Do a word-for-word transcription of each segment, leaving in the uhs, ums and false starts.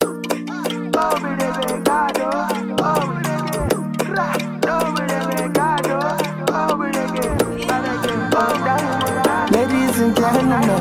Ladies and gentlemen,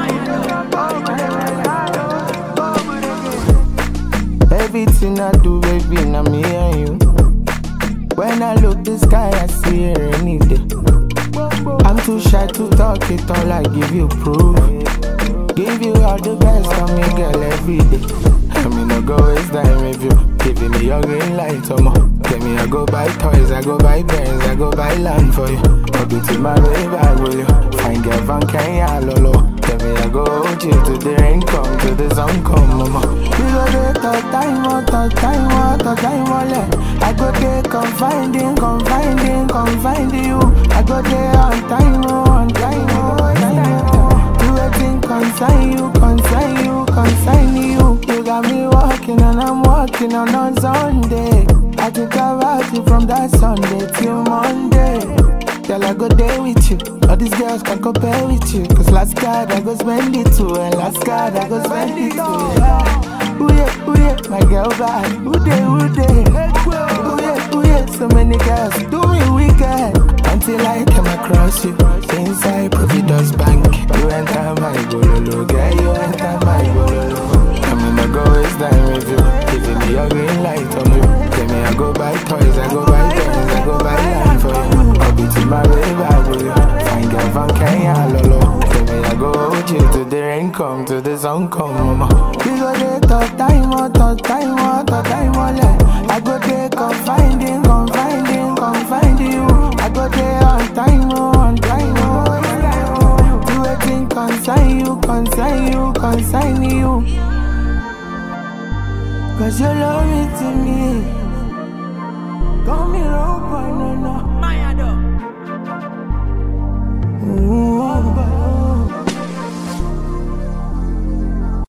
everything I do, baby, now me and you. When I look the sky, I see a rainy day. I'm too shy to talk it all, I give you proof. Give you all the best of me, girl, every day. I mean, I go waste time with you, giving me your green light, oh more. Tell me I go buy toys, I go buy Benz, I go buy land for you. I'll be to my way back with you. Fine girl from Kenya, lolo. Tell me I go hold you to the rain come, to the sun come, mama. We go there, third time, oh, third time, oh, third time, oh, I go there, come finding, come finding, come finding you. I go there on time, oh, on time, oh, on time, oh. Do everything consign you, consign you, consign you. You got me walking and I'm walking on on Sunday. I think about you from that Sunday till Monday. Girl, I go there with you. All these girls can compare with you. Cause last card I go spend it too. And last card I go spend it too. Yeah. Ooh yeah, ooh yeah, my girl bad. Ooh day, ooh day. Ooh yeah, ooh yeah, so many girls do me wicked. Until I come across you inside Providence Bank. You enter my gololo, girl, you enter my gololo. I mean I go waste time with you, giving me your green light on you. Tell me I go buy toys, I go buy guns, I go buy land for you. I'll be to my way back with you. Fine girl from Kenya, lolo. Tell me I go hold you to the rain come, to the sun come, mama. We go there, third time, oh, third time, oh, third time, oh, I go there, come finding, come finding, come finding you. I go there on time, oh, on time, oh, on time, oh. Do everything consign you, consign you, consign you. Cause you love me to me.